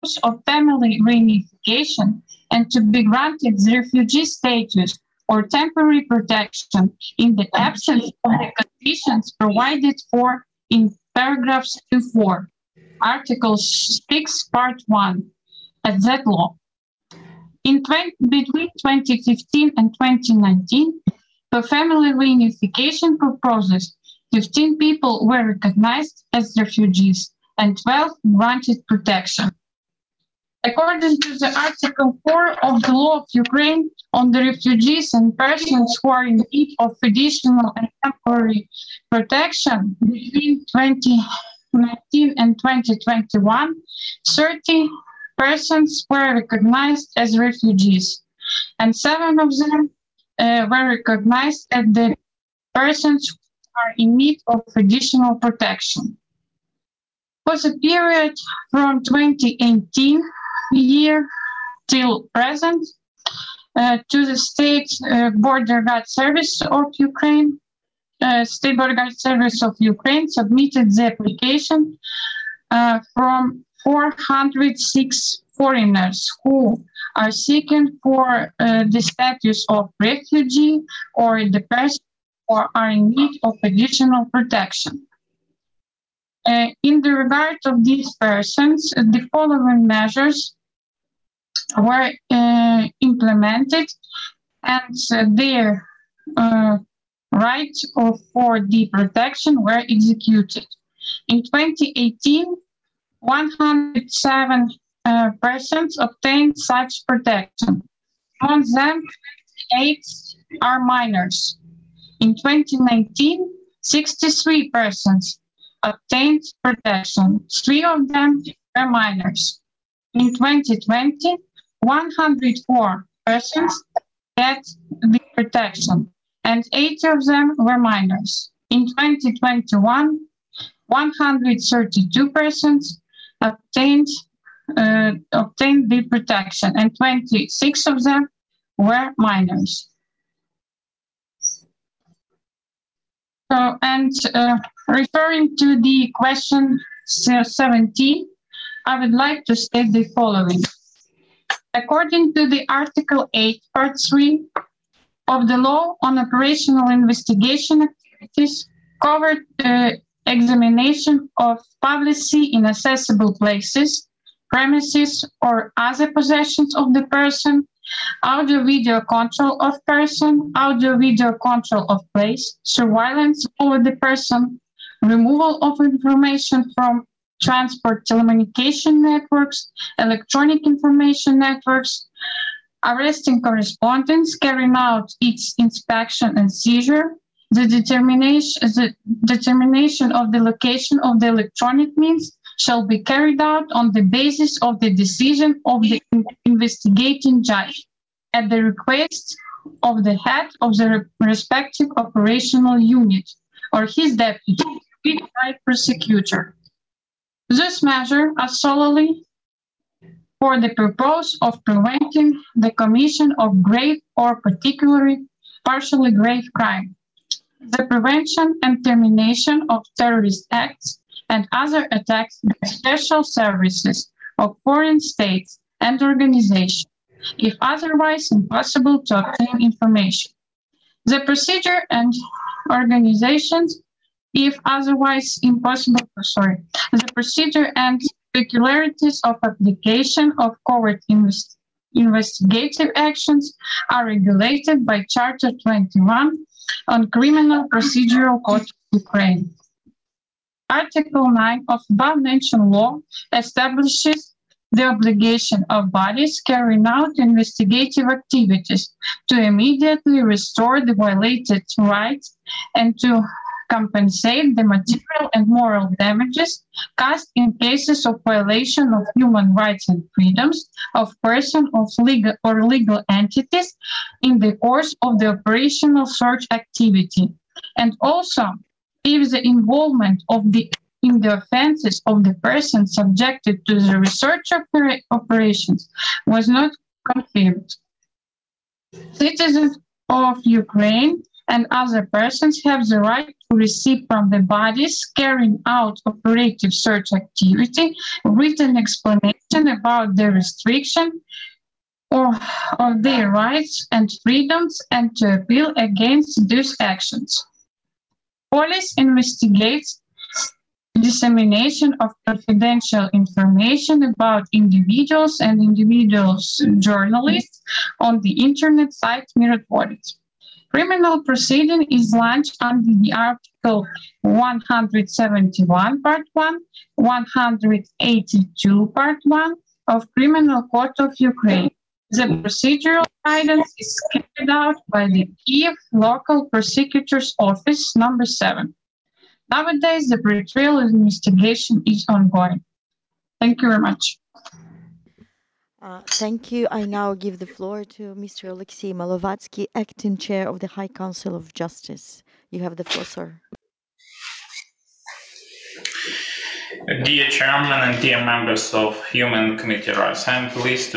purpose of family reunification and to be granted the refugee status or temporary protection in the absence of the conditions provided for in paragraphs 2-4, Article 6, Part 1, at that law. Between 2015 and 2019, for family reunification purposes, 15 people were recognized as refugees and 12 granted protection. According to the Article 4 of the Law of Ukraine on the refugees and persons who are in need of additional and temporary protection between 2019 and 2021, 30 persons were recognized as refugees, and 7 of them were recognized as the persons who are in need of additional protection. For the period from 2018 year till present, to the State Border Guard Service of Ukraine, State Border Guard Service of Ukraine submitted the application from 406 foreigners who are seeking for the status of refugee or the person who are in need of additional protection. In the regard of these persons, the following measures were implemented and their right for the protection were executed. In 2018, 107 persons obtained such protection. Among them, 8 are minors. In 2019, 63 persons obtained protection. 3 of them were minors. In 2020, 104 persons get the protection, and 80 of them were minors. In 2021, 132 persons obtained the protection, and 26 of them were minors. So, and referring to the question 17, I would like to state the following. According to the Article 8, Part 3 of the Law on Operational Investigation Activities, covered examination of publicly inaccessible places, premises, or other possessions of the person, audio-video control of person, audio-video control of place, surveillance over the person, removal of information from transport telecommunication networks, electronic information networks, arresting correspondence, carrying out its inspection and seizure, the determination of the location of the electronic means shall be carried out on the basis of the decision of the investigating judge at the request of the head of the respective operational unit or his deputy by prosecutor. This measure is solely for the purpose of preventing the commission of grave or particularly partially grave crime, the prevention and termination of terrorist acts and other attacks by special services of foreign states and organizations, if otherwise impossible to obtain information. The procedure and organizations, if otherwise impossible, the procedure and peculiarities of application of covert investigative actions are regulated by Charter 21 on Criminal Procedural Code of Ukraine. Article 9 of above-mentioned law establishes the obligation of bodies carrying out investigative activities to immediately restore the violated rights and to compensate the material and moral damages caused in cases of violation of human rights and freedoms of persons of legal entities in the course of the operational search activity, and also if the involvement in the offenses of the person subjected to the research operations was not confirmed. Citizens of Ukraine and other persons have the right to receive from the bodies carrying out operative search activity written explanation about the restriction or of their rights and freedoms and to appeal against these actions. Police investigates dissemination of confidential information about individuals and individuals journalists on the internet site Mirotvorets. Criminal proceeding is launched under the Article 171 Part 1, 182 Part 1 of Criminal Code of Ukraine. The procedural guidance is carried out by the Kiev Local Prosecutor's Office number 7. Nowadays, the pre-trial investigation is ongoing. Thank you very much. Thank you. I now give the floor to Mr. Alexei Malovatsky, Acting Chair of the High Council of Justice. You have the floor, sir. Dear Chairman and dear members of Human Committee Rights, I am pleased to